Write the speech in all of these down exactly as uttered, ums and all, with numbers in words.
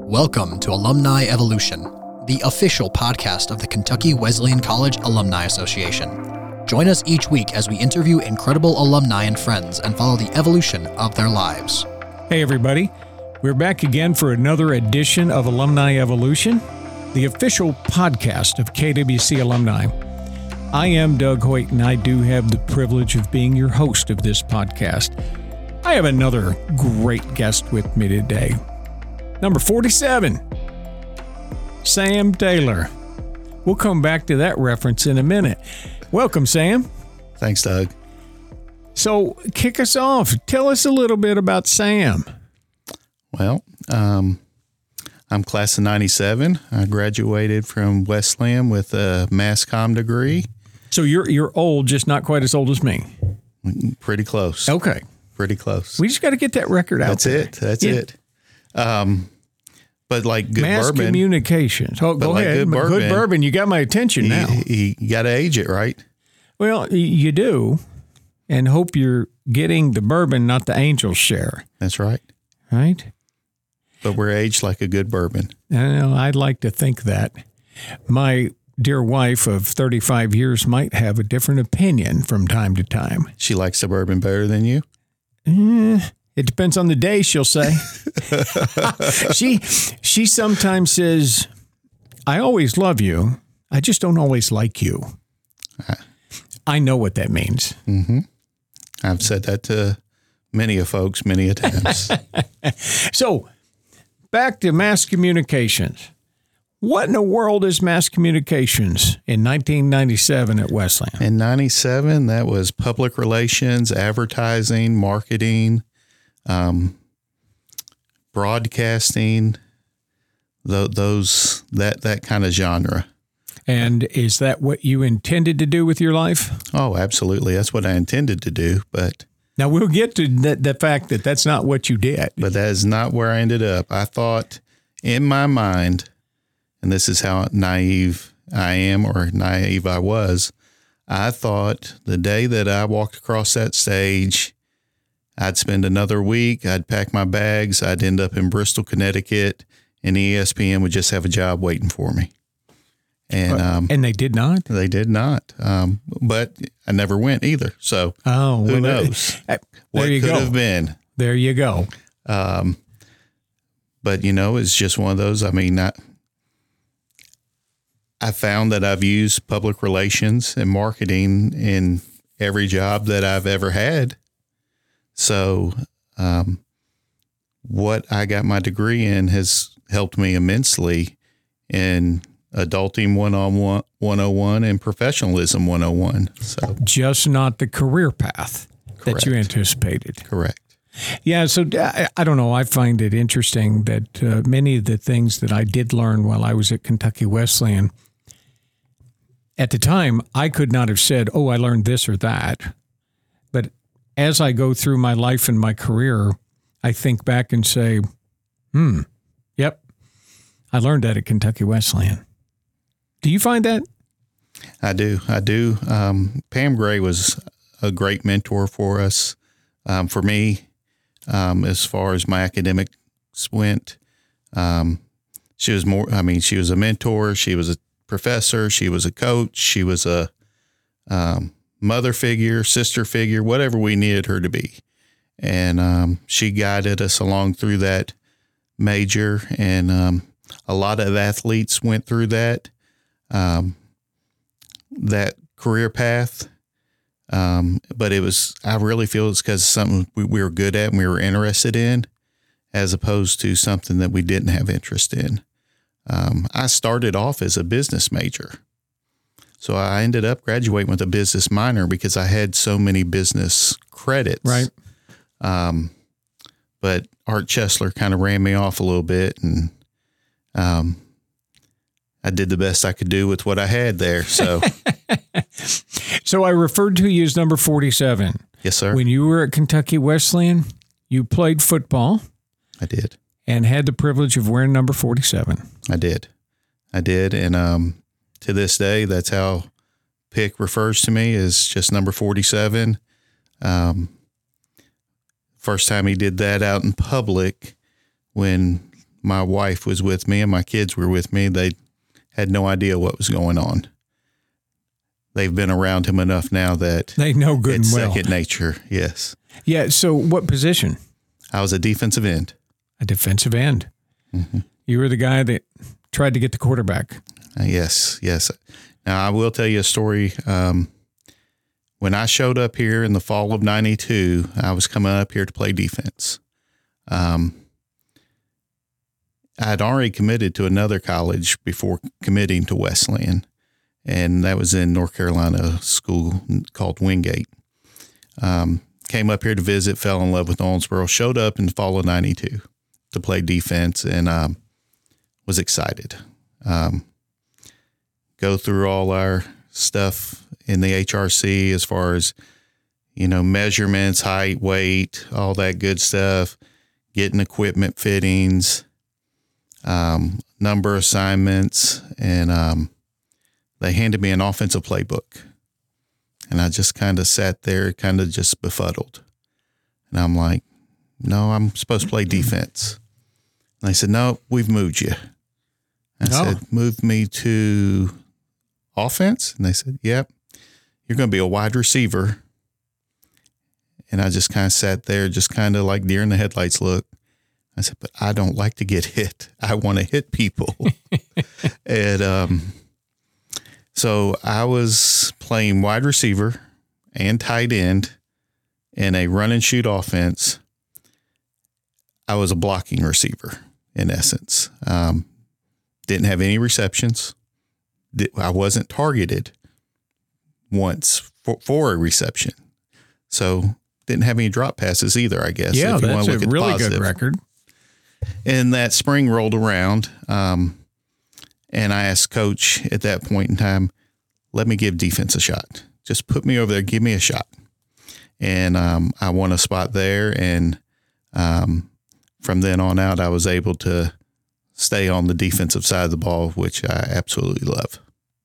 Welcome to Alumni Evolution, the official podcast of the Kentucky Wesleyan College Alumni Association. Join us each week as we interview incredible alumni and friends and follow the evolution of their lives. Hey everybody, we're back again for another edition of Alumni Evolution, the official podcast of K W C Alumni. I am Doug Hoyt, and I do have the privilege of being your host of this podcast. I have another great guest with me today. Number forty-seven, Sam Taylor. We'll come back to that reference in a minute. Welcome, Sam. Thanks, Doug. So, kick us off. Tell us a little bit about Sam. Well, um, I'm class of ninety-seven. I graduated from Wesleyan with a mass comm degree. So you're you're old, just not quite as old as me. Pretty close. Okay. Pretty close. We just got to get that record out That's there. it. That's Yeah. it. Um, but like good Mass bourbon. communications. Oh, go like ahead. good Good bourbon, bourbon. You got my attention now. You, you got to age it, right? Well, y- you do, and hope you're getting the bourbon, not the angel's share, That's right. right? But we're aged like a good bourbon. I know, I'd like to think that. My dear wife of thirty-five years might have a different opinion from time to time. She likes the bourbon better than you. Eh, it depends on the day, she'll say. she she sometimes says, I always love you. I just don't always like you. I know what that means. Mm-hmm. I've said that to many of folks many a times. So, back to mass communications. What in the world is mass communications in nineteen ninety-seven at Wesleyan? In ninety-seven, that was public relations, advertising, marketing, um, broadcasting, th- those that that kind of genre. And is that what you intended to do with your life? Oh, absolutely. That's what I intended to do, but Now, we'll get to the, the fact that that's not what you did. but that is not where I ended up. I thought in my mind, and this is how naive I am or naive I was, I thought the day that I walked across that stage, I'd spend another week, I'd pack my bags, I'd end up in Bristol, Connecticut, and E S P N would just have a job waiting for me. And um, and they did not? they did not. Um, but I never went either. So Oh, who well, knows uh, what there you could go. have been. There you go. Um, but, you know, it's just one of those. I mean, I, I found that I've used public relations and marketing in every job that I've ever had. So um, what I got my degree in has helped me immensely in adulting one oh one, one oh one and professionalism one oh one. So Just not the career path that you Correct. anticipated. correct. Yeah, so I, I don't know. I find it interesting that uh, many of the things that I did learn while I was at Kentucky Wesleyan, at the time, I could not have said, oh, I learned this or that. But as I go through my life and my career, I think back and say, hmm, yep, I learned that at Kentucky Wesleyan. Do you find that? I do. I do. Um, Pam Gray was a great mentor for us, um, for me, um, as far as my academics went. Um, she was more, I mean, she was a mentor. She was a professor. She was a coach. She was a um, mother figure, sister figure, whatever we needed her to be. And um, she guided us along through that major. And um, a lot of athletes went through that. Um, that career path. Um, but it was, I really feel it's because something we, we were good at and we were interested in, as opposed to something that we didn't have interest in. Um, I started off as a business major. So I ended up graduating with a business minor because I had so many business credits. Right. Um, but Art Chesler kind of ran me off a little bit, and, um, I did the best I could do with what I had there. So, So I referred to you as number forty-seven. yes, sir. When you were at Kentucky Wesleyan, you played football I did. and had the privilege of wearing number forty-seven. I did. I did. And um, to this day, that's how Pick refers to me, is just number forty-seven. Um, first time he did that out in public when my wife was with me and my kids were with me, they had no idea what was going on. They've been around him enough now that they know good it's and well. Second nature. Yes. Yeah. So what position? I was a defensive end. A defensive end. Mm-hmm. You were the guy that tried to get the quarterback. Uh, yes. Yes. Now I will tell you a story. Um, when I showed up here in the fall of ninety-two, I was coming up here to play defense. Um, I had already committed to another college before committing to Wesleyan, and that was in North Carolina, a school called Wingate. Um, came up here to visit, fell in love with Owensboro, showed up in the fall of ninety-two to play defense, and um, was excited. Um, go through all our stuff in the H R C as far as, you know, measurements, height, weight, all that good stuff, getting equipment fittings, um, number assignments, and um, they handed me an offensive playbook. And I just kind of sat there, kind of just befuddled. And I'm like, no, I'm supposed to play defense. And they said, no, we've moved you. I No. said, move me to offense? And they said, yep, you're going to be a wide receiver. And I just kind of sat there, just kind of like deer in the headlights look. I said, but I don't like to get hit. I want to hit people. and um, so I was playing wide receiver and tight end in a run and shoot offense. I was a blocking receiver in essence. Um, didn't have any receptions. I wasn't targeted once for, for a reception. So didn't have any drop passes either, I guess. Yeah, if you that's want to a look at really positive. good record. And that spring rolled around, um, and I asked Coach at that point in time, let me give defense a shot. Just put me over there, give me a shot. And um, I won a spot there, and um, from then on out, I was able to stay on the defensive side of the ball, which I absolutely love.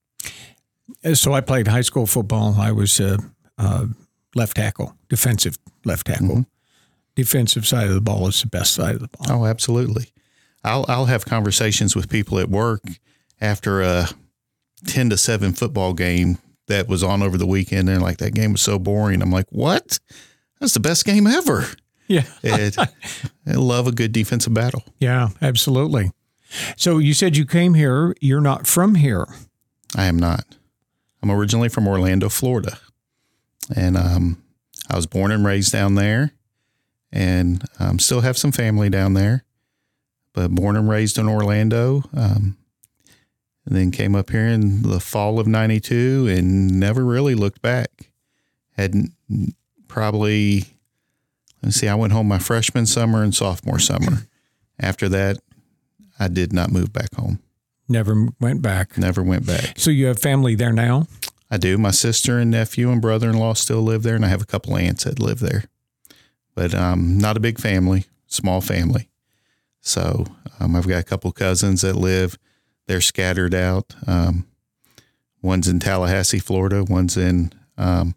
So I played high school football. I was a, a left tackle, defensive left tackle. Mm-hmm. Defensive side of the ball is the best side of the ball. Oh, absolutely. I'll I'll have conversations with people at work after a ten to seven football game that was on over the weekend. They're like, that game was so boring. I'm like, what? That's the best game ever. Yeah. and I love a good defensive battle. Yeah, absolutely. So you said you came here. You're not from here. I am not. I'm originally from Orlando, Florida. And um, I was born and raised down there. And um, still have some family down there, but born and raised in Orlando. Um, and then came up here in the fall of ninety-two and never really looked back. Had probably, let's see, I went home my freshman summer and sophomore summer. After that, I did not move back home. Never went back. Never went back. So you have family there now? I do. My sister and nephew and brother-in-law still live there, and I have a couple aunts that live there. But um, not a big family, small family. So um, I've got a couple cousins that live. They're scattered out. Um, one's in Tallahassee, Florida. One's in um,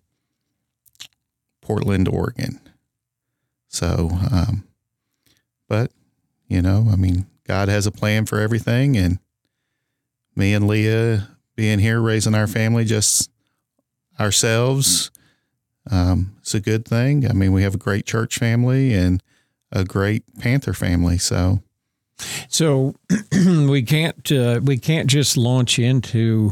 Portland, Oregon. So, um, but, you know, I mean, God has a plan for everything. And me and Leah being here, raising our family, just ourselves, Um, it's a good thing. I mean, we have a great church family and a great Panther family. So, so we can't uh, we can't just launch into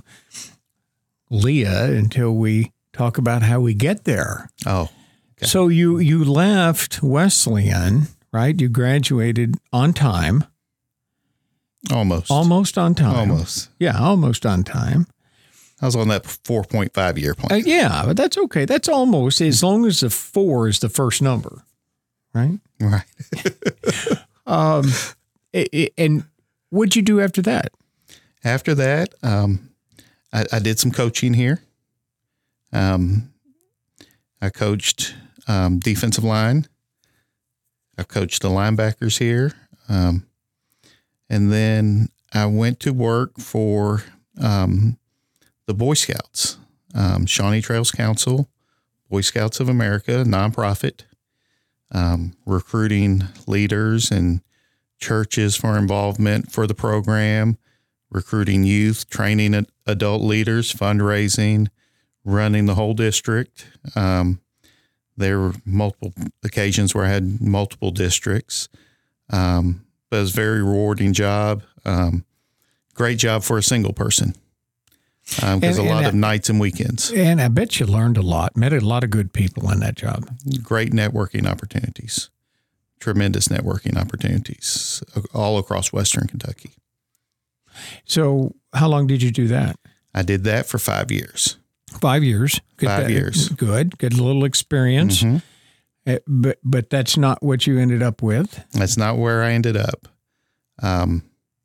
Leah until we talk about how we get there. Oh, okay. So you you left Wesleyan, right? You graduated on time, almost, almost on time, almost, yeah, almost on time. I was on that four point five year plan. Uh, yeah, but that's okay. That's almost, as long as the four is the first number, right? Right. um, it, it, and what'd you do after that? After that, um, I, I did some coaching here. Um, I coached um, defensive line. I coached the linebackers here. Um, and then I went to work for um, the Boy Scouts, um, Shawnee Trails Council, Boy Scouts of America, nonprofit, um, recruiting leaders and churches for involvement for the program, recruiting youth, training adult leaders, fundraising, running the whole district. Um, there were multiple occasions where I had multiple districts, um, but it was a very rewarding job. Um, great job for a single person because um, a lot I, of nights and weekends. And I bet you learned a lot, met a lot of good people in that job. Great networking opportunities, tremendous networking opportunities all across Western Kentucky. So how long did you do that? I did that for five years. Five years. Good, Five that, years. Good. Good little experience. Mm-hmm. Uh, but but that's not what you ended up with. That's not where I ended up. Um,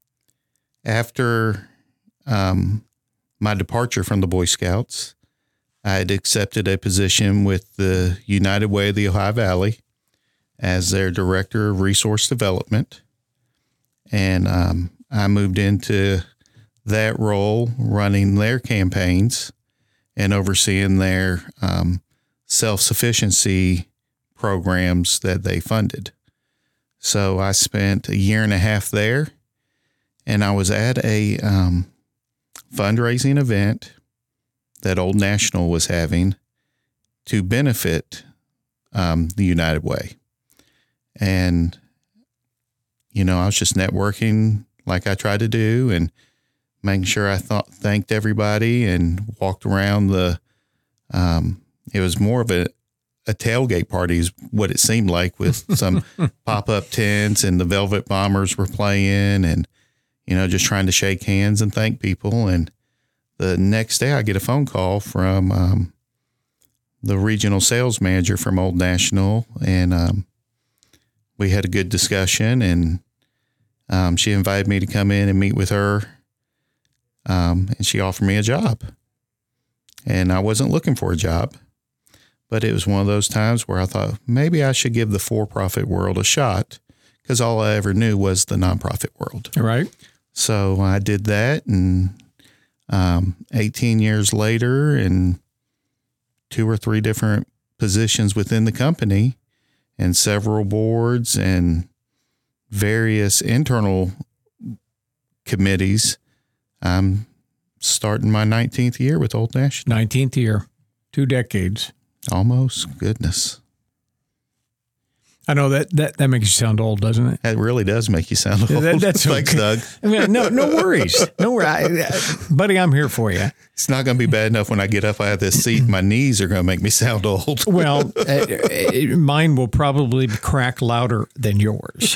after um, my departure from the Boy Scouts, I had accepted a position with the United Way of the Ohio Valley as their Director of Resource Development. And um, I moved into that role, running their campaigns and overseeing their um, self-sufficiency programs that they funded. So I spent a year and a half there, and I was at a um, fundraising event that Old National was having to benefit um, the United Way. And, you know, I was just networking like I tried to do and making sure I thought, thanked everybody and walked around the, um, it was more of a, a tailgate party is what it seemed like, with some pop-up tents, and the Velvet Bombers were playing, and, you know, just trying to shake hands and thank people. And the next day I get a phone call from um, the regional sales manager from Old National, and um, we had a good discussion, and um, she invited me to come in and meet with her, um, and she offered me a job. And I wasn't looking for a job, but it was one of those times where I thought maybe I should give the for-profit world a shot, because all I ever knew was the nonprofit world. Right. So I did that, and um, eighteen years later, and two or three different positions within the company, and several boards and various internal committees, I'm starting my nineteenth year with Old National. nineteenth year, two decades. Almost. Goodness. I know that, that, that makes you sound old, doesn't it? That really does make you sound old. That, that's Thanks, okay. Doug. I mean, no, no worries. No worries. Buddy, I'm here for you. It's not going to be bad enough when I get up out of this seat. My knees are going to make me sound old. Well, uh, mine will probably crack louder than yours.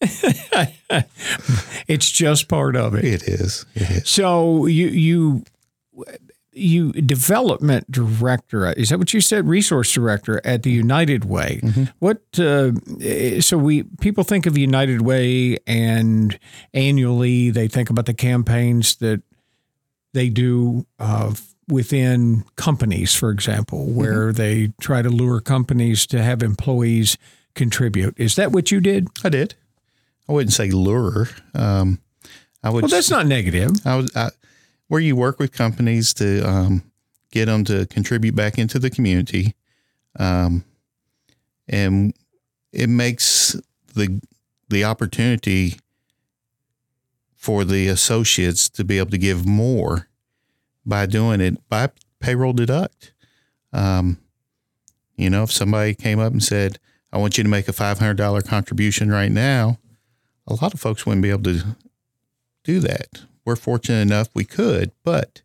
It's just part of it. It is. It is. So you you you development director, is that what you said? Resource director at the United Way. Mm-hmm. What? Uh, so we people think of United Way, and annually they think about the campaigns that they do uh, within companies, for example, where mm-hmm. they try to lure companies to have employees contribute. Is that what you did? I did. I wouldn't say lure. Um, I would. Well, that's not negative. I was I, where you work with companies to um, get them to contribute back into the community, um, and it makes the the opportunity for the associates to be able to give more by doing it by payroll deduct. Um, you know, if somebody came up and said, "I want you to make a five hundred dollars contribution right now," a lot of folks wouldn't be able to do that. We're fortunate enough we could, but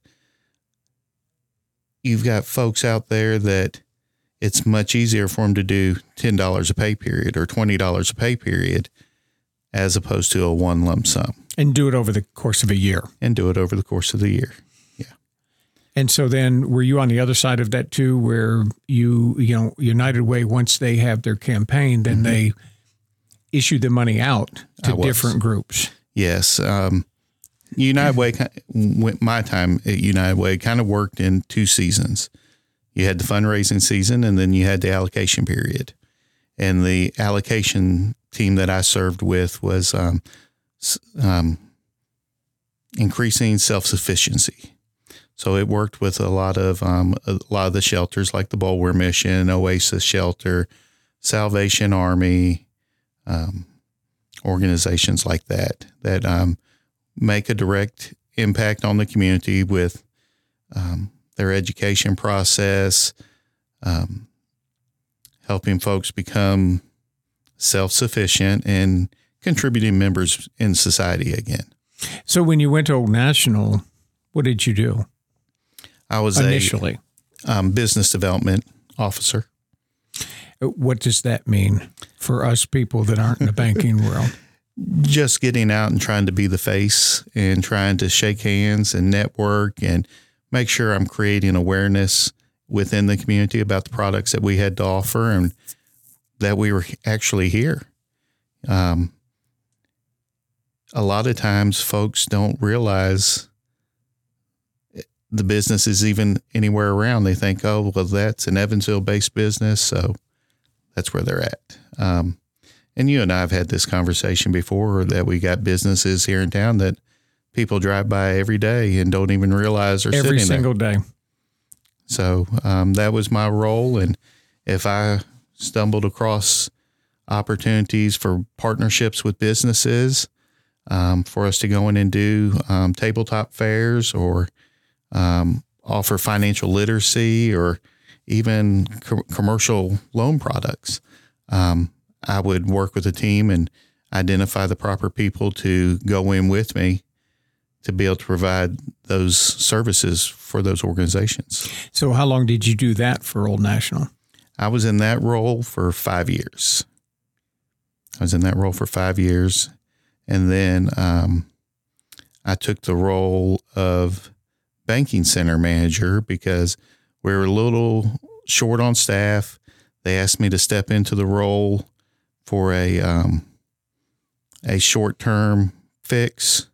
you've got folks out there that it's much easier for them to do ten dollars a pay period or twenty dollars a pay period as opposed to a one lump sum. And do it over the course of a year. And do it over the course of the year. Yeah. And so then were you on the other side of that too, where you, you know, United Way, once they have their campaign, then mm-hmm. they issue the money out to different groups? Yes. Um, United Way, my time at United Way kind of worked in two seasons. You had the fundraising season, and then you had the allocation period. And the allocation team that I served with was um, um, increasing self-sufficiency. So it worked with a lot of um, a lot of the shelters, like the Bulwer Mission, Oasis Shelter, Salvation Army, um, organizations like that that um, make a direct impact on the community with um, their education process, um, helping folks become self-sufficient and contributing members in society again. So when you went to Old National, what did you do? I was initially a um, business development officer. What does that mean for us people that aren't in the banking world? Just getting out and trying to be the face and trying to shake hands and network and make sure I'm creating awareness within the community about the products that we had to offer and that we were actually here. Um, a lot of times folks don't realize the business is even anywhere around. They think, oh, well, that's an Evansville-based business, so that's where they're at. Um, and you and I have had this conversation before that we got businesses here in town that people drive by every day and don't even realize are sitting there. Every single day. So um, that was my role. And if I stumbled across opportunities for partnerships with businesses, um, for us to go in and do um, tabletop fairs or um, offer financial literacy or even co- commercial loan products, um, I would work with a team and identify the proper people to go in with me to be able to provide those services for those organizations. So how long did you do that for Old National? I was in that role for five years. I was in that role for five years. And then um, I took the role of banking center manager because we were a little short on staff. They asked me to step into the role for a um, a short-term fix,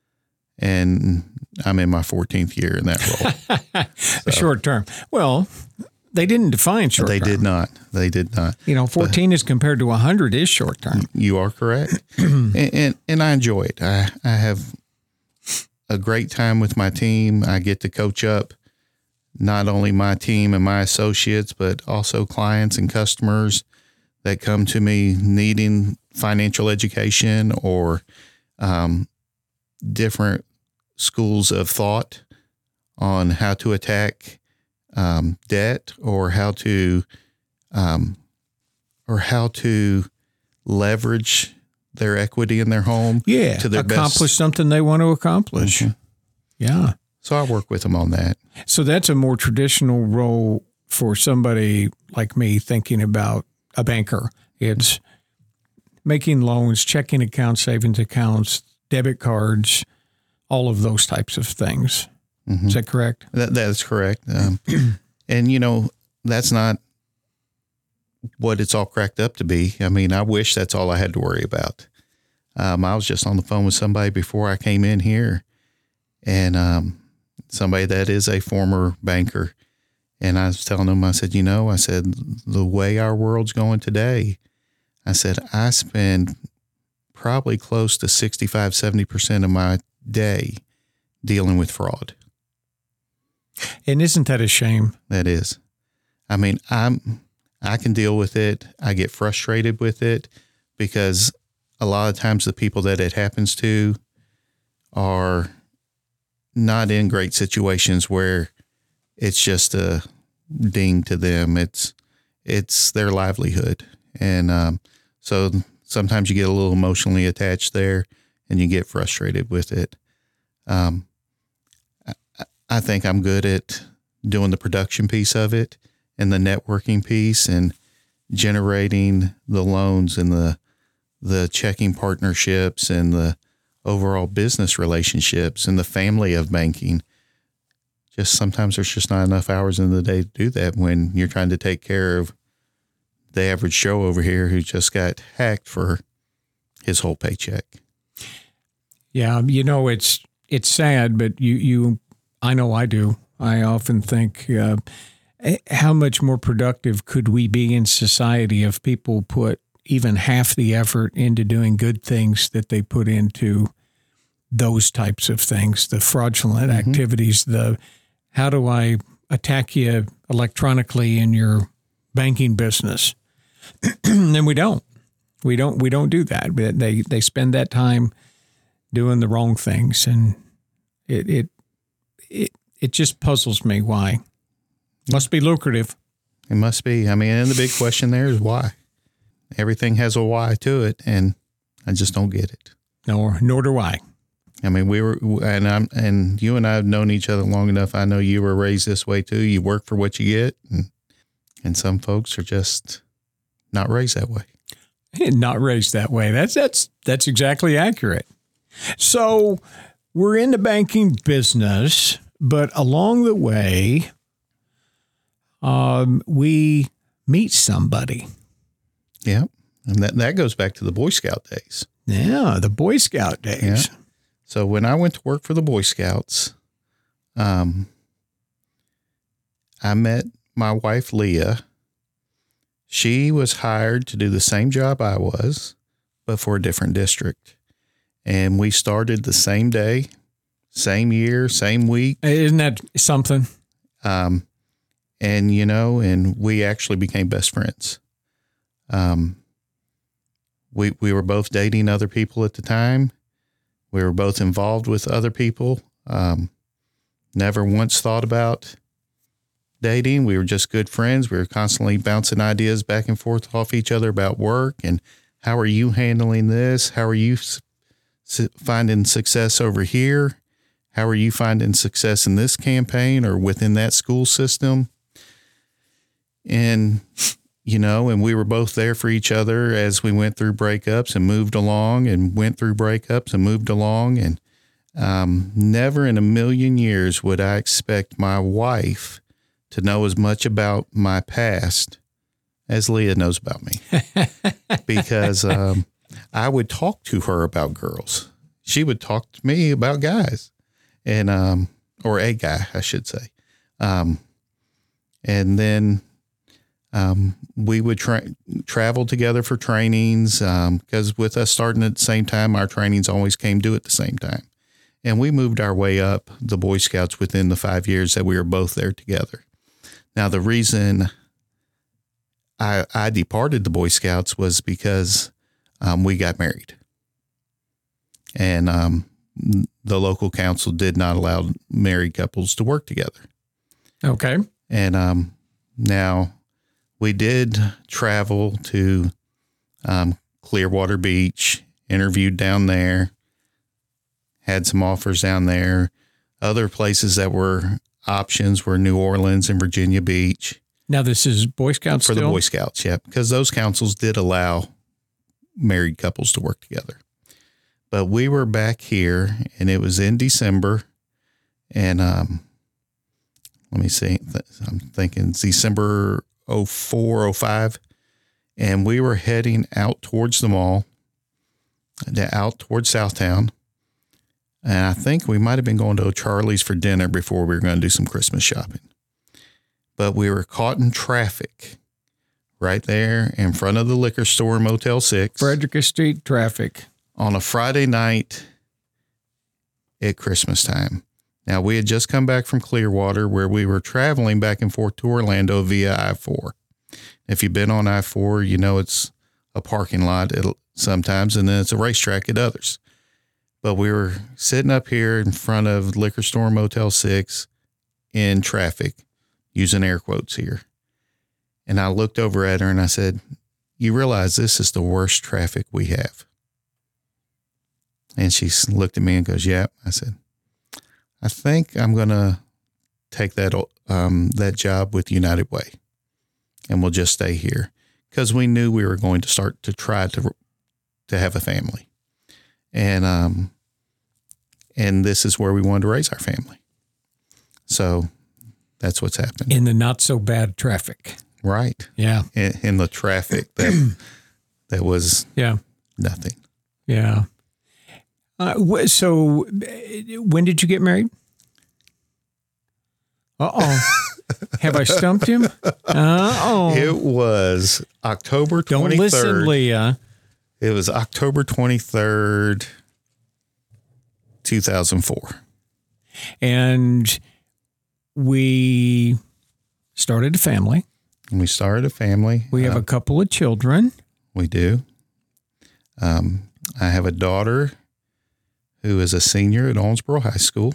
and I'm in my fourteenth year in that role. So, a short term. Well, they didn't define short they term. They did not. They did not. You know, fourteen but, is compared to one hundred is short term. You are correct. and, and and I enjoy it. I, I have a great time with my team. I get to coach up not only my team and my associates, but also clients and customers that come to me needing financial education or um, different schools of thought on how to attack um, debt or how to um, or how to leverage their equity in their home. Yeah, to their accomplish best. something they want to accomplish. Mm-hmm. Yeah. So I work with them on that. So that's a more traditional role for somebody like me thinking about a banker. It's making loans, checking accounts, savings accounts, debit cards, all of those types of things. Mm-hmm. Is that correct? That That's correct. Um, and, you know, that's not what it's all cracked up to be. I mean, I wish that's all I had to worry about. Um, I was just on the phone with somebody before I came in here, and um, somebody that is a former banker. And I was telling them, I said, you know, I said, the way our world's going today, I said, I spend probably close to sixty-five, seventy percent of my day dealing with fraud. And isn't that a shame? That is. I mean, I'm, I can deal with it. I get frustrated with it because a lot of times the people that it happens to are not in great situations where it's just a ding to them. It's, it's their livelihood. And, um, so sometimes you get a little emotionally attached there and you get frustrated with it. Um, I, I think I'm good at doing the production piece of it and the networking piece and generating the loans and the, the checking partnerships and the overall business relationships and the family of banking. Just sometimes there's just not enough hours in the day to do that when you're trying to take care of the average Joe over here who just got hacked for his whole paycheck. Yeah, you know, it's it's sad, but you, you I know I do. I often think, uh, how much more productive could we be in society if people put even half the effort into doing good things that they put into those types of things, the fraudulent mm-hmm. activities, the how do I attack you electronically in your banking business? And we don't. We don't we don't do that. They they spend that time doing the wrong things, and it it it, it just puzzles me why. Must be lucrative. It must be. I mean, and the big question there is why. Everything has a why to it, and I just don't get it. Nor nor do I. I mean, we were, and I'm, and you and I have known each other long enough. I know you were raised this way too. You work for what you get, and and some folks are just not raised that way. Not raised that way. That's that's that's exactly accurate. So we're in the banking business, but along the way, um, we meet somebody. Yeah, and that that goes back to the Boy Scout days. Yeah, the Boy Scout days. Yeah. So when I went to work for the Boy Scouts, um, I met my wife, Leah. She was hired to do the same job I was, but for a different district. And we started the same day, same year, same week. Isn't that something? Um, and, you know, and we actually became best friends. Um, we, we were both dating other people at the time. We were both involved with other people. Um, never once thought about dating. We were just good friends. We were constantly bouncing ideas back and forth off each other about work and how are you handling this? How are you su- finding success over here? How are you finding success in this campaign or within that school system? And, you know, and we were both there for each other as we went through breakups and moved along and went through breakups and moved along. And um, never in a million years would I expect my wife to know as much about my past as Leah knows about me. Because um, I would talk to her about girls. She would talk to me about guys. And, um, or a guy, I should say. Um, and then um, we would tra- travel together for trainings because um, with us starting at the same time, our trainings always came due at the same time. And we moved our way up the Boy Scouts within the five years that we were both there together. Now, the reason I, I departed the Boy Scouts was because um, we got married. And um, the local council did not allow married couples to work together. Okay. And um, now we did travel to um, Clearwater Beach, interviewed down there, had some offers down there. Other places that were options were New Orleans and Virginia Beach. Now this is Boy Scouts for still? the Boy Scouts, yeah, because those councils did allow married couples to work together. But we were back here, and it was in December, and um, let me see, I'm thinking December oh four, oh five, and we were heading out towards the mall, out towards Southtown. And I think we might have been going to O'Charlie's for dinner before we were going to do some Christmas shopping. But we were caught in traffic right there in front of the liquor store, Motel six. Frederick Street traffic. On a Friday night at Christmas time. Now, we had just come back from Clearwater where we were traveling back and forth to Orlando via I four. If you've been on I four, you know it's a parking lot at sometimes, and then it's a racetrack at others. But we were sitting up here in front of liquor store Motel six in traffic, using air quotes here. And I looked over at her and I said, you realize this is the worst traffic we have? And she looked at me and goes, yeah. I said, I think I'm going to take that um, that job with United Way and we'll just stay here. Because we knew we were going to start to try to to have a family. And um, and this is where we wanted to raise our family. So that's what's happened. In the not so bad traffic. Right. Yeah. In, in the traffic that that was yeah nothing. Yeah. Uh, so when did you get married? Uh-oh. Have I stumped him? Uh-oh. It was October twenty-third. Don't listen, Leah. It was October twenty-third, two thousand four. And we started a family. And we started a family. We have uh, a couple of children. We do. Um, I have a daughter who is a senior at Owensboro High School.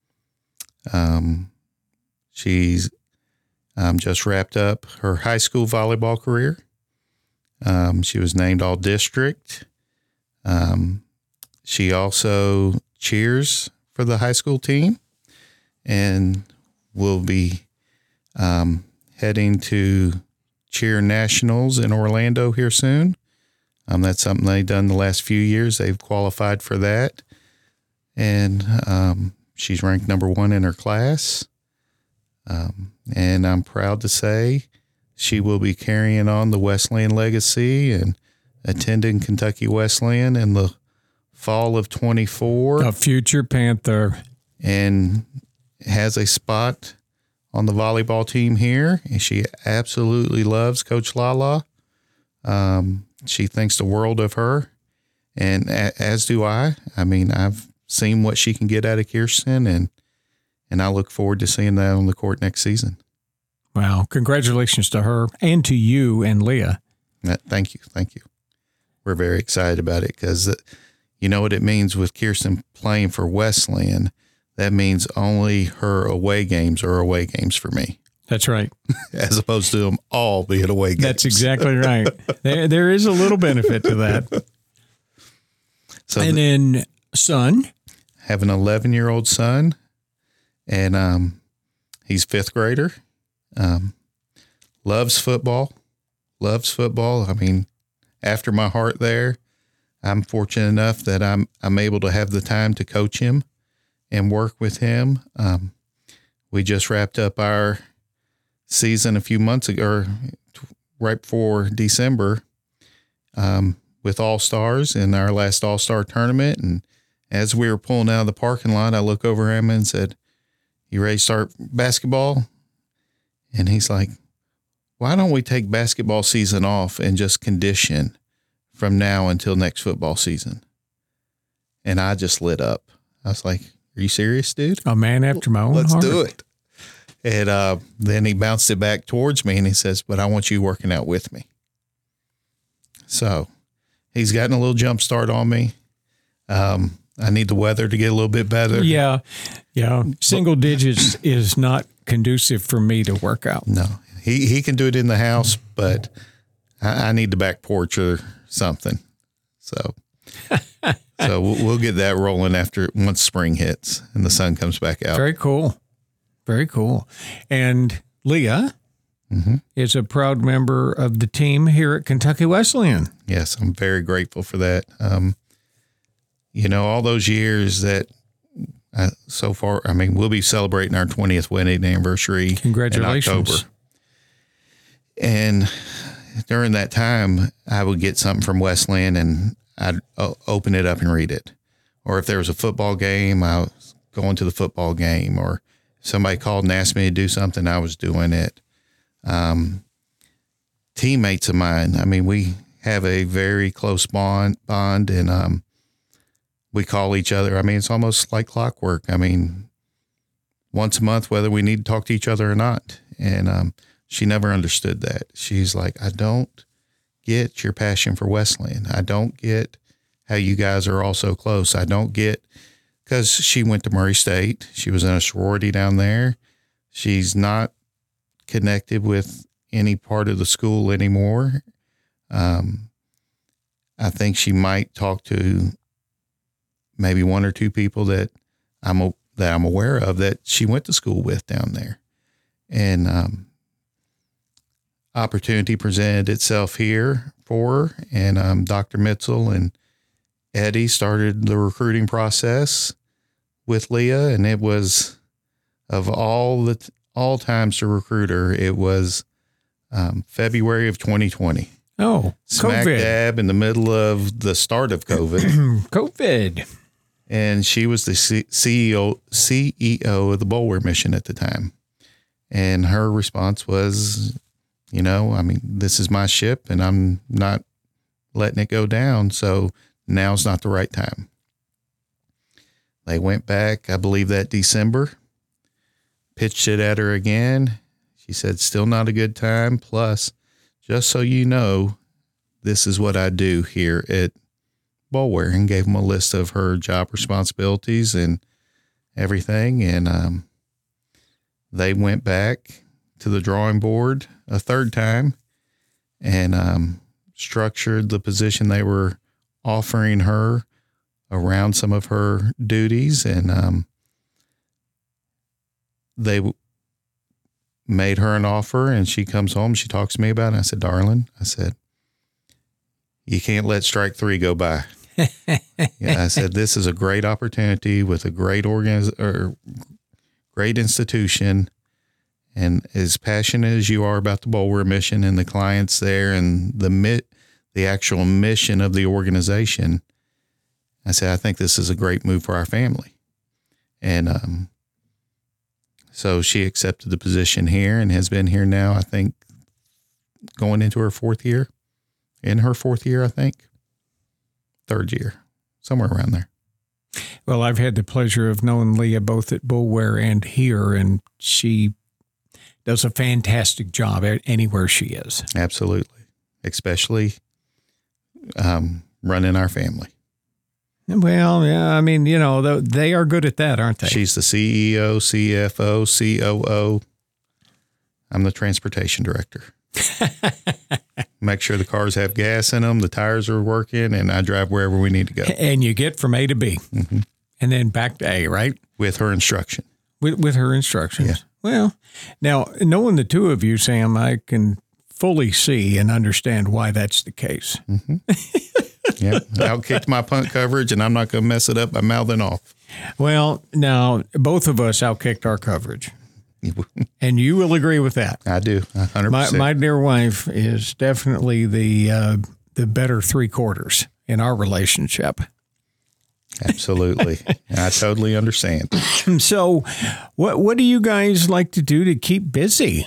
Um, she's um, just wrapped up her high school volleyball career. Um, she was named all district. Um, she also cheers for the high school team and will be um, heading to cheer nationals in Orlando here soon. Um, that's something they've done the last few years. They've qualified for that. And um, she's ranked number one in her class. Um, and I'm proud to say she will be carrying on the Wesleyan legacy and attending Kentucky Wesleyan in the fall of twenty-four. A future Panther. And has a spot on the volleyball team here. And she absolutely loves Coach Lala. Um, she thinks the world of her. And a, as do I. I mean, I've seen what she can get out of Kirsten, and and I look forward to seeing that on the court next season. Wow. Congratulations to her and to you and Leah. Thank you. Thank you. We're very excited about it because you know what it means with Kirsten playing for Wesleyan. That means only her away games are away games for me. That's right. As opposed to them all being away games. That's exactly right. there, there is a little benefit to that. So and then son. Have an eleven-year-old son, and um, he's fifth grader. Um, loves football. Loves football. I mean, after my heart there, I'm fortunate enough that I'm I'm able to have the time to coach him and work with him. Um, we just wrapped up our season a few months ago, or right before December, um, with All-Stars in our last All-Star tournament. And as we were pulling out of the parking lot, I look over at him and said, "You ready to start basketball?" And he's like, "Why don't we take basketball season off and just condition from now until next football season?" And I just lit up. I was like, "Are you serious, dude?" A man after my own Let's heart. do it. And uh, then he bounced it back towards me and he says, "But I want you working out with me." So he's gotten a little jump start on me. Um, I need the weather to get a little bit better. Yeah. Yeah. Single digits is not conducive for me to work out. No, he, he can do it in the house, but I, I need the back porch or something. So, so we'll, we'll get that rolling after once spring hits and the sun comes back out. Very cool. Very cool. And Leah mm-hmm. is a proud member of the team here at Kentucky Wesleyan. Yes, I'm very grateful for that. Um, you know, all those years that uh, so far, I mean, we'll be celebrating our twentieth wedding anniversary. Congratulations. In October. And during that time, I would get something from Wesleyan and I'd uh, open it up and read it. Or if there was a football game, I was going to the football game. Or if somebody called and asked me to do something, I was doing it. Um, teammates of mine, I mean, we have a very close bond, bond and um, we call each other. I mean, it's almost like clockwork. I mean, once a month, whether we need to talk to each other or not. And um, she never understood that. She's like, "I don't get your passion for Wesleyan. I don't get how you guys are all so close. I don't get," because she went to Murray State. She was in a sorority down there. She's not connected with any part of the school anymore. Um, I think she might talk to maybe one or two people that I'm a, that I'm aware of that she went to school with down there. And um, opportunity presented itself here for her, and um, Doctor Mitzel and Eddie started the recruiting process with Leah, and it was, of all the all times to recruit her, it was um, February of twenty twenty. Oh, Smack COVID. dab in the middle of the start of COVID. COVID. And she was the C- CEO, C E O of the Boulware Mission at the time. And her response was, you know, I mean, this is my ship and I'm not letting it go down. So now's not the right time. They went back, I believe that December, pitched it at her again. She said, "Still not a good time. Plus, just so you know, this is what I do here at Boulware, and gave them a list of her job responsibilities and everything. And um, they went back to the drawing board a third time and um, structured the position they were offering her around some of her duties. And um, they made her an offer, and she comes home. She talks to me about it. I said, darling, I said, you can't let strike three go by. Yeah, I said, this is a great opportunity with a great organiz- or great institution. And as passionate as you are about the Boulware mission and the clients there and the mi- the actual mission of the organization, I said, I think this is a great move for our family. And um, so she accepted the position here and has been here now, I think, going into her fourth year. In her fourth year, I think. Third year, somewhere around there. Well, I've had the pleasure of knowing Leah both at Boulware and here, and she does a fantastic job at anywhere she is. Absolutely. Especially um, running our family. Well, yeah, I mean, you know, they are good at that, aren't they? She's the C E O, C F O, C O O. I'm the transportation director. Make sure the cars have gas in them, the tires are working, and I drive wherever we need to go. And you get from A to B, mm-hmm. and then back to A, right? With her instruction. With, with her instructions. Yeah. Well, now, knowing the two of you, Sam, I can fully see and understand why that's the case. Mm-hmm. Yeah, outkicked my punt coverage, and I'm not going to mess it up by mouthing off. Well, now, both of us outkicked our coverage. And you will agree with that. I do, one hundred percent. My, my dear wife is definitely the uh, the better three quarters in our relationship. Absolutely. I totally understand. So what what do you guys like to do to keep busy?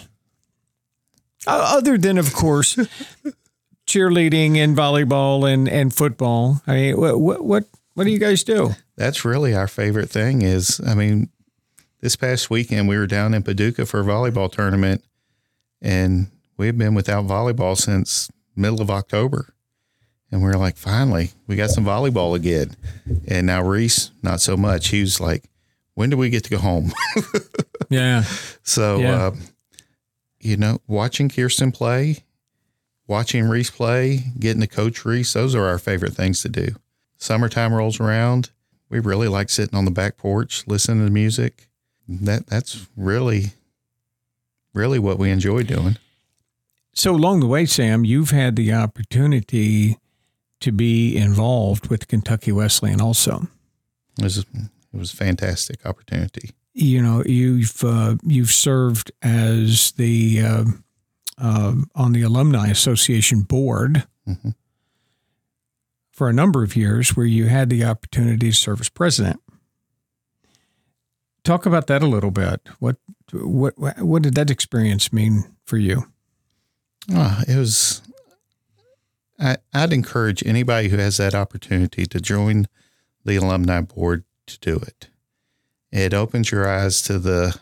Uh, other than, of course, cheerleading and volleyball and, and football. I mean, what, what what what do you guys do? That's really our favorite thing is, I mean, this past weekend, we were down in Paducah for a volleyball tournament, and we've been without volleyball since middle of October. And we we're like, finally, we got some volleyball again. And now Reese, not so much. He was like, when do we get to go home? Yeah. So, yeah. Uh, you know, watching Kirsten play, watching Reese play, getting to coach Reese, those are our favorite things to do. Summertime rolls around. We really like sitting on the back porch, listening to music. That that's really, really what we enjoy doing. So along the way, Sam, you've had the opportunity to be involved with Kentucky Wesleyan also. It was, it was a fantastic opportunity. You know, you've uh, you've served as the uh, uh, on the Alumni Association board mm-hmm. for a number of years, where you had the opportunity to serve as president. Talk about that a little bit. What what what did that experience mean for you? Oh, it was. I, I'd encourage anybody who has that opportunity to join the alumni board to do it. It opens your eyes to the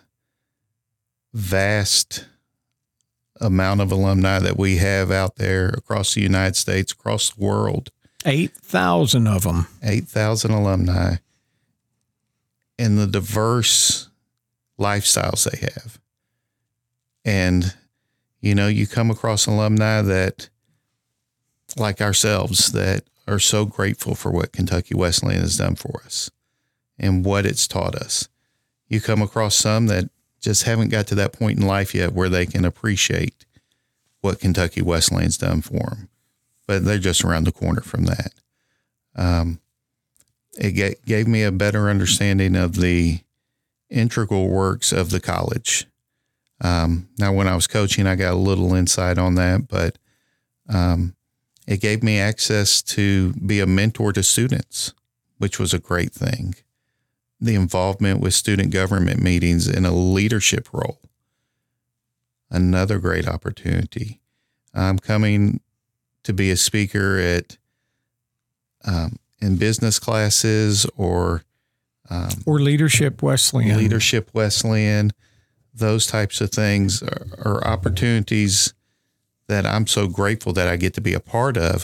vast amount of alumni that we have out there across the United States, across the world. Eight thousand of them. Eight thousand alumni. And the diverse lifestyles they have. And, you know, you come across alumni that, like ourselves, that are so grateful for what Kentucky Wesleyan has done for us and what it's taught us. You come across some that just haven't got to that point in life yet where they can appreciate what Kentucky Wesleyan's done for them, but they're just around the corner from that. Um, It g- gave me a better understanding of the integral works of the college. Um, now, when I was coaching, I got a little insight on that, but um, it gave me access to be a mentor to students, which was a great thing. The involvement with student government meetings in a leadership role, another great opportunity. I'm coming to be a speaker at um, in business classes or um, or Leadership Wesleyan. Leadership Wesleyan, those types of things are, are opportunities that I'm so grateful that I get to be a part of,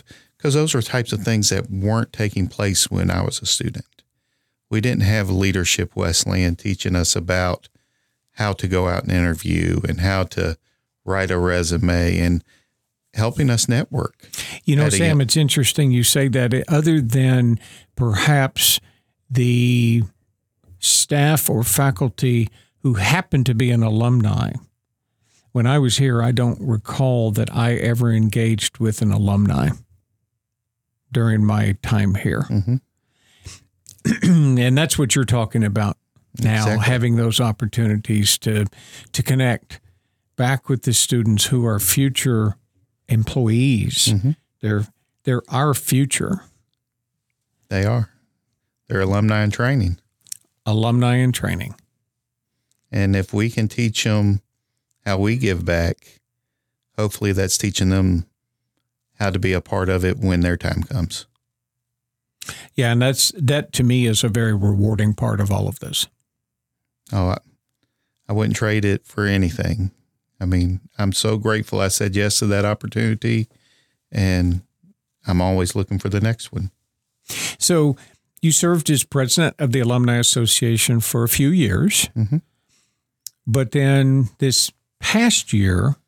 because those were types of things that weren't taking place when I was a student. We didn't have Leadership Wesleyan teaching us about how to go out and interview and how to write a resume and helping us network. You know, Sam, it's interesting you say that. Other than perhaps the staff or faculty who happen to be an alumni, when I was here, I don't recall that I ever engaged with an alumni during my time here. Mm-hmm. And that's what you're talking about now, exactly. Having those opportunities to to connect back with the students who are future employees. Mm-hmm. They're they're our future. They are. They're alumni in training. Alumni in training. And if we can teach them how we give back, hopefully that's teaching them how to be a part of it when their time comes. Yeah, and that's that to me is a very rewarding part of all of this. Oh, I, I wouldn't trade it for anything. I mean, I'm so grateful I said yes to that opportunity, and I'm always looking for the next one. So you served as president of the Alumni Association for a few years, mm-hmm. but then this past year,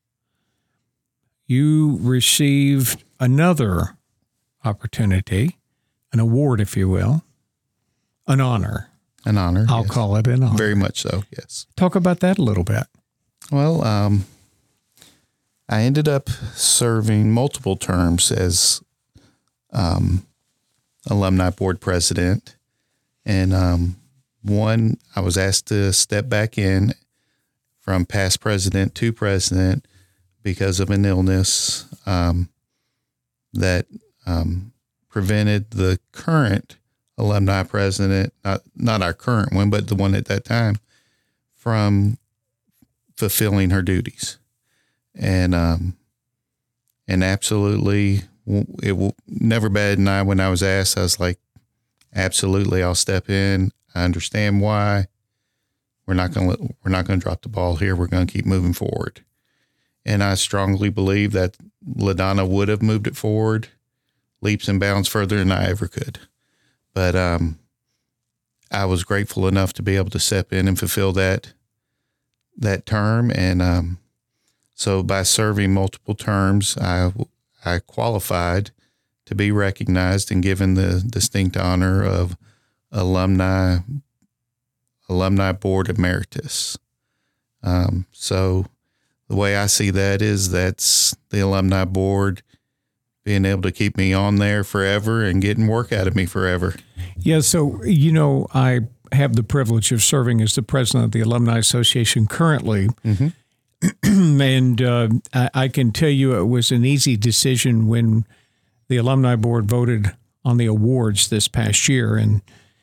you received another opportunity, an award, if you will, an honor. An honor. I'll yes. call it an honor. Very much so, yes. Talk about that a little bit. Well, um, I ended up serving multiple terms as um, alumni board president. And um, one, I was asked to step back in from past president to president because of an illness um, that um, prevented the current alumni president, not not our current one, but the one at that time, from fulfilling her duties. And um, and absolutely, it will never batted an eye when I was asked. I was like, absolutely, I'll step in. I understand why. We're not going to we're not going to drop the ball here. We're going to keep moving forward. And I strongly believe that LaDonna would have moved it forward leaps and bounds further than I ever could. But um, I was grateful enough to be able to step in and fulfill that that term. And um, so by serving multiple terms, I I qualified to be recognized and given the distinct honor of alumni alumni board emeritus. Um, so the way I see that is that's the alumni board being able to keep me on there forever and getting work out of me forever. Yeah. So, you know, I have the privilege of serving as the president of the Alumni Association currently. Mm-hmm. And uh, I, I can tell you it was an easy decision when the alumni board voted on the awards this past year. And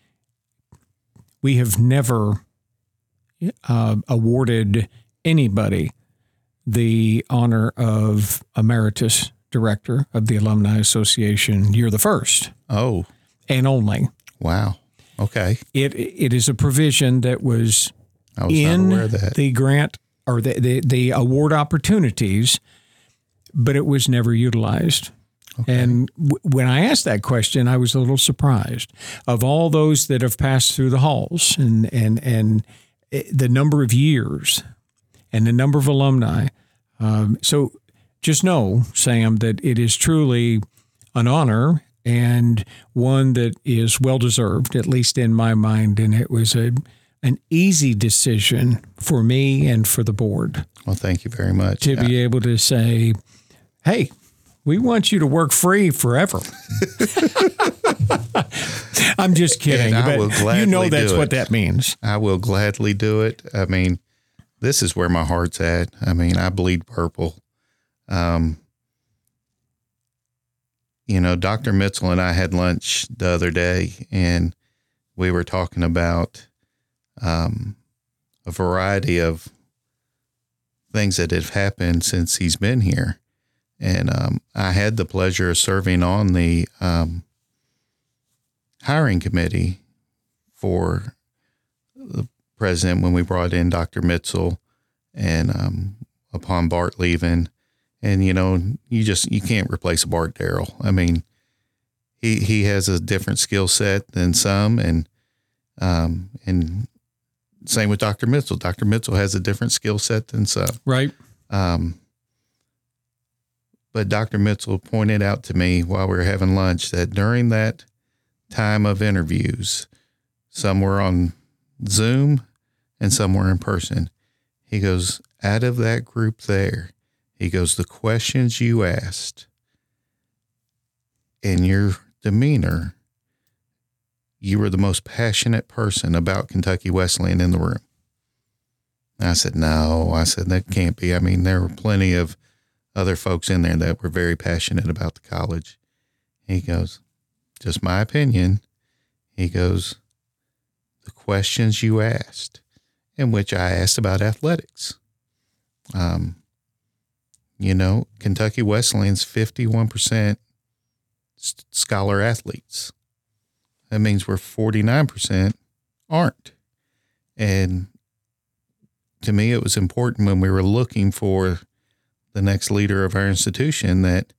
we have never uh, awarded anybody the honor of emeritus director of the Alumni Association. You're the first. Oh. And only. Wow. Okay. It It is a provision that was, I was in not aware of that. the grant or the, the, the award opportunities, but it was never utilized. Okay. And w- when I asked that question, I was a little surprised. Of all those that have passed through the halls and, and, and the number of years and the number of alumni. Um, so just know, Sam, that it is truly an honor and one that is well-deserved, at least in my mind. And it was a an easy decision for me and for the board. Well, thank you very much. To be able to say, hey, we want you to work free forever. I'm just kidding. And I but will gladly you know that's do what it. that means. I will gladly do it. I mean, this is where my heart's at. I mean, I bleed purple. Um, you know, Doctor Mitzel and I had lunch the other day, and we were talking about um, a variety of things that have happened since he's been here. And um, I had the pleasure of serving on the um, hiring committee for the president when we brought in Doctor Mitzel and um, upon Bart leaving. And, you know, you just, you can't replace Bart Darrell. I mean, he, he has a different skill set than some. And, um, and same with Doctor Mitchell. Doctor Mitchell has a different skill set than some. Right. Um, but Doctor Mitchell pointed out to me while we were having lunch that during that time of interviews, some were on Zoom and some were in person. He goes, out of that group there, he goes, the questions you asked and your demeanor, you were the most passionate person about Kentucky Wesleyan in the room. And I said, no, I said, that can't be. I mean, there were plenty of other folks in there that were very passionate about the college. He goes, just my opinion. He goes, the questions you asked, in which I asked about athletics. Um, you know, Kentucky Wesleyan's fifty-one percent scholar athletes. That means we're forty-nine percent aren't. And to me, it was important when we were looking for the next leader of our institution that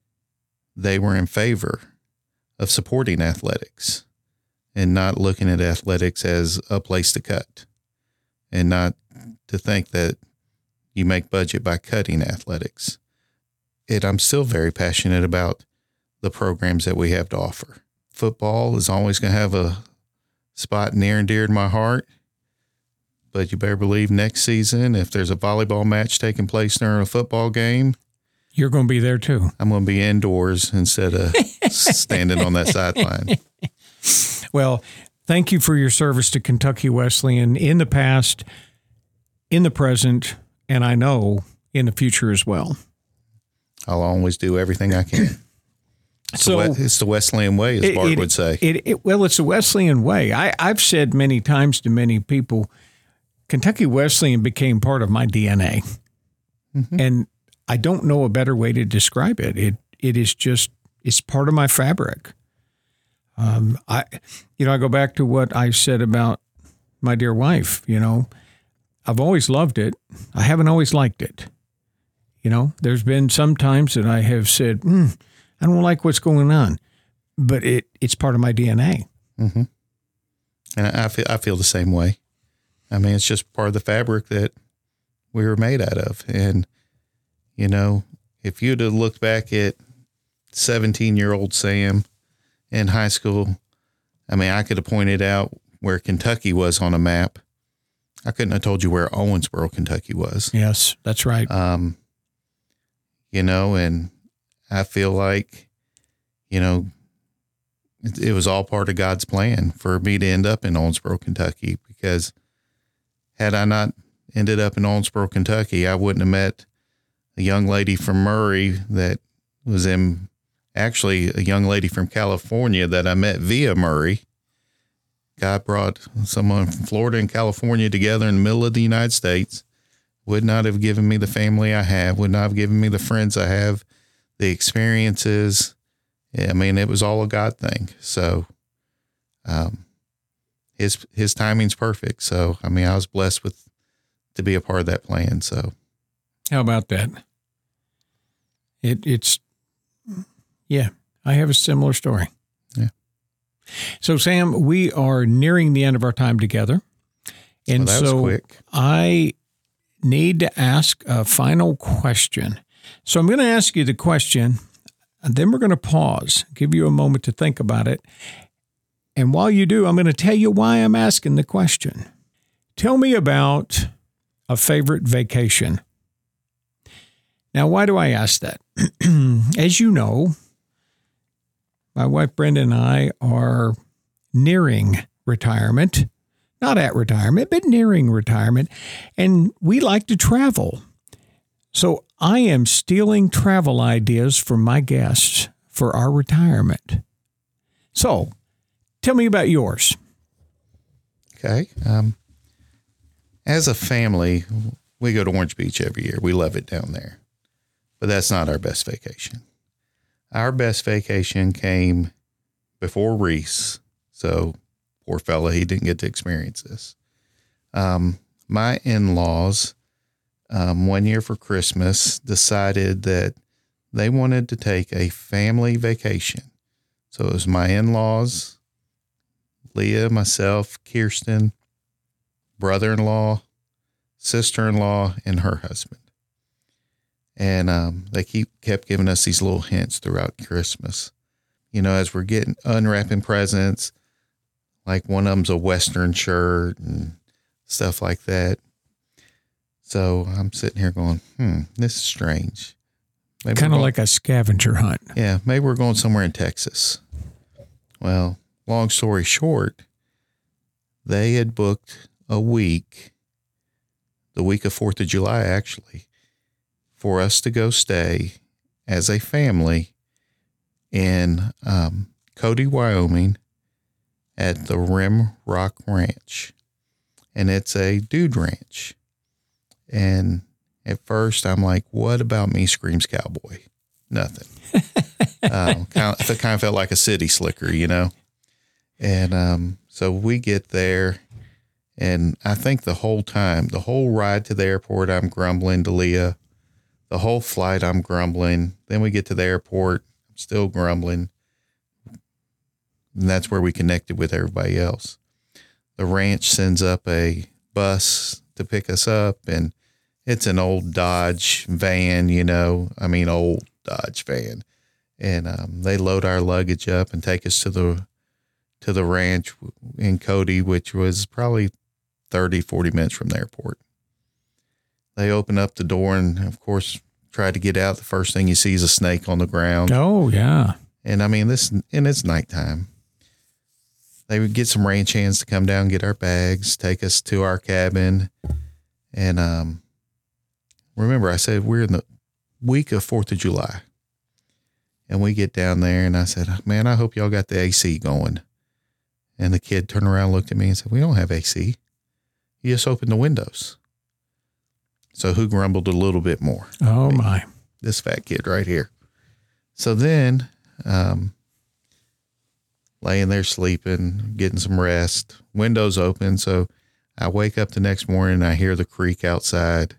they were in favor of supporting athletics and not looking at athletics as a place to cut, and not to think that you make budget by cutting athletics. And I'm still very passionate about the programs that we have to offer. Football is always going to have a spot near and dear to my heart, but you better believe next season, if there's a volleyball match taking place during a football game, you're going to be there too. I'm going to be indoors instead of standing on that sideline. Well, thank you for your service to Kentucky Wesleyan in the past, in the present, and I know in the future as well. I'll always do everything I can. It's, so, the, it's the Wesleyan way, as it, Bart it, would say. It, it, well, it's the Wesleyan way. I, I've said many times to many people, Kentucky Wesleyan became part of my D N A. Mm-hmm. And I don't know a better way to describe it. It It is just, it's part of my fabric. Um, I, you know, I go back to what I said about my dear wife. You know, I've always loved it. I haven't always liked it. You know, there's been some times that I have said, mm, I don't like what's going on, but it it's part of my D N A. Mm-hmm. And I feel I feel the same way. I mean, it's just part of the fabric that we were made out of. And, you know, if you'd have looked back at seventeen-year-old Sam in high school, I mean, I could have pointed out where Kentucky was on a map. I couldn't have told you where Owensboro, Kentucky was. Yes, that's right. Um, you know, and I feel like, you know, it, it was all part of God's plan for me to end up in Owensboro, Kentucky, because had I not ended up in Owensboro, Kentucky, I wouldn't have met a young lady from Murray that was in, actually a young lady from California that I met via Murray. God brought someone from Florida and California together in the middle of the United States. Would not have given me the family I have, would not have given me the friends I have, the experiences. I mean, it was all a God thing. So, um, his, his timing's perfect. So, I mean, I was blessed with, to be a part of that plan. So how about that? It it's, yeah, I have a similar story. Yeah. So Sam, we are nearing the end of our time together. And well, that so was quick. I need to ask a final question. So I'm going to ask you the question, and then we're going to pause, give you a moment to think about it. And while you do, I'm going to tell you why I'm asking the question. Tell me about a favorite vacation. Now, why do I ask that? As you know, my wife Brenda and I are nearing retirement. Not at retirement, but nearing retirement. And we like to travel. So I am stealing travel ideas from my guests for our retirement. So tell me about yours. Okay. Um, as a family, we go to Orange Beach every year. We love it down there. But that's not our best vacation. Our best vacation came before Reese. So poor fella, he didn't get to experience this. Um, my in-laws um, one year for Christmas, decided that they wanted to take a family vacation. So it was my in-laws, Leah, myself, Kirsten, brother-in-law, sister-in-law, and her husband. And um, they keep kept giving us these little hints throughout Christmas. You know, as we're getting unwrapping presents, like one of them's a Western shirt and stuff like that. So I'm sitting here going, hmm, this is strange. Kind of like a scavenger hunt. Yeah, maybe we're going somewhere in Texas. Well, long story short, they had booked a week, the week of fourth of July, actually, for us to go stay as a family in um, Cody, Wyoming at the Rim Rock Ranch. And it's a dude ranch. And at first I'm like, what about me screams cowboy? Nothing. um, kind of, it kind of felt like a city slicker, you know? And um, so we get there, and I think the whole time, the whole ride to the airport, I'm grumbling to Leah. The whole flight, I'm grumbling. Then we get to the airport, I'm still grumbling. And that's where we connected with everybody else. The ranch sends up a bus to pick us up, and it's an old Dodge van, you know, I mean, old Dodge van. And um, they load our luggage up and take us to the to the ranch in Cody, which was probably thirty, forty minutes from the airport. They open up the door and, of course, try to get out. The first thing you see is a snake on the ground. Oh, yeah. And, I mean, this, and it's nighttime. They would get some ranch hands to come down, get our bags, take us to our cabin. And um, remember, I said we're in the week of fourth of July. And we get down there, and I said, man, I hope y'all got the A C going. And the kid turned around, looked at me, and said, we don't have A C. You just open the windows. So who grumbled a little bit more? Oh, my. This fat kid right here. So then, um, laying there sleeping, getting some rest, windows open. So I wake up the next morning and I hear the creak outside.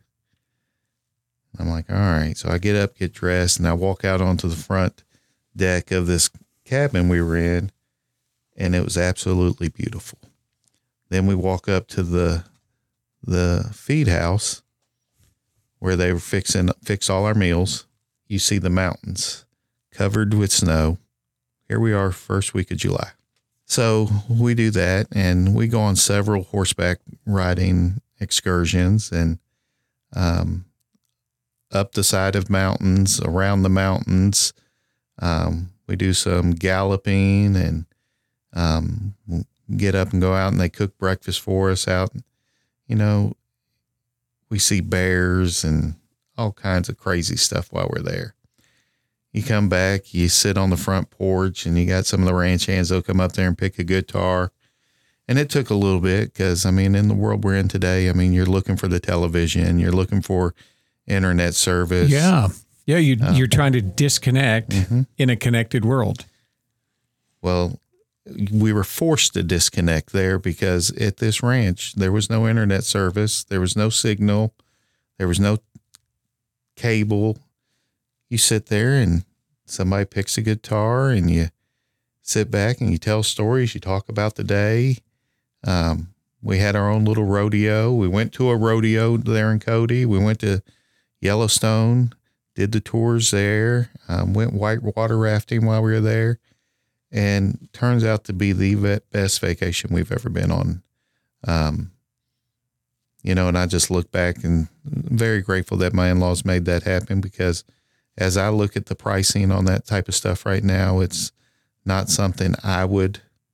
I'm like, all right. So I get up, get dressed, and I walk out onto the front deck of this cabin we were in, and it was absolutely beautiful. Then we walk up to the the feed house where they were fixing fix all our meals. You see the mountains covered with snow. Here we are, first week of July. So we do that, and we go on several horseback riding excursions, and um, up the side of mountains, around the mountains. Um, we do some galloping, and um, get up and go out, and they cook breakfast for us out. You know, we see bears and all kinds of crazy stuff while we're there. You come back, you sit on the front porch, and you got some of the ranch hands. They'll come up there and pick a guitar. And it took a little bit because, I mean, in the world we're in today, I mean, you're looking for the television, you're looking for internet service. Yeah. Yeah. You, uh, you're trying to disconnect mm-hmm. in a connected world. Well, we were forced to disconnect there because at this ranch, there was no internet service. There was no signal. There was no cable. You sit there and somebody picks a guitar and you sit back and you tell stories. You talk about the day. Um, we had our own little rodeo. We went to a rodeo there in Cody. We went to Yellowstone, did the tours there, um, went whitewater rafting while we were there. And turns out to be the best vacation we've ever been on. Um, you know, and I just look back and I'm very grateful that my in-laws made that happen, because as I look at the pricing on that type of stuff right now, it's not something I would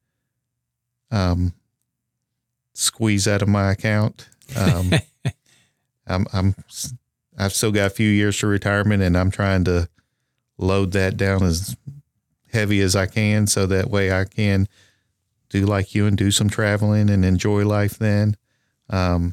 um, squeeze out of my account. Um, I'm, I'm, I've still got a few years to retirement, and I'm trying to load that down as heavy as I can, so that way I can do like you and do some traveling and enjoy life then. Um,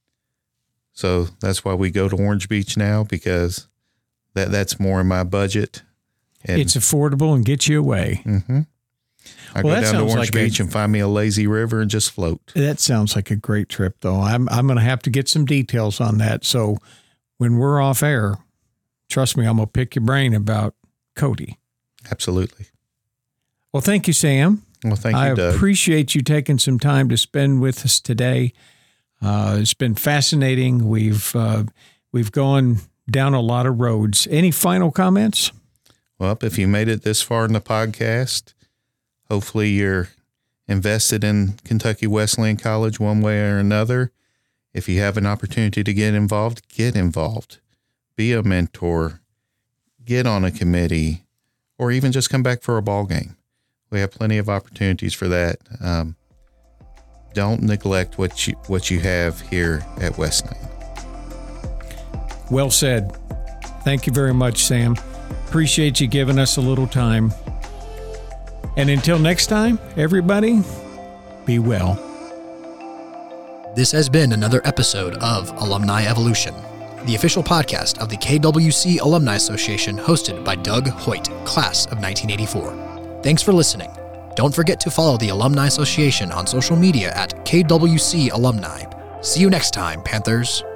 so that's why we go to Orange Beach now, because that that's more in my budget. And it's affordable and gets you away. Mm-hmm. I well, go down to Orange like Beach a, and find me a lazy river and just float. That sounds like a great trip, though. I'm I'm going to have to get some details on that. So when we're off air, trust me, I'm going to pick your brain about Cody. Absolutely. Well, thank you, Sam. Well, thank you, I Doug. appreciate you taking some time to spend with us today. Uh, it's been fascinating. We've uh, we've gone down a lot of roads. Any final comments? Well, if you made it this far in the podcast, hopefully you're invested in Kentucky Wesleyan College one way or another. If you have an opportunity to get involved, get involved. Be a mentor. Get on a committee, or even just come back for a ball game. We have plenty of opportunities for that. Um, don't neglect what you what you have here at Wesleyan. Well said. Thank you very much, Sam. Appreciate you giving us a little time. And until next time, everybody, be well. This has been another episode of Alumni Evolution, the official podcast of the K W C Alumni Association, hosted by Doug Hoyt, class of nineteen eighty-four. Thanks for listening. Don't forget to follow the Alumni Association on social media at K W C Alumni. See you next time, Panthers.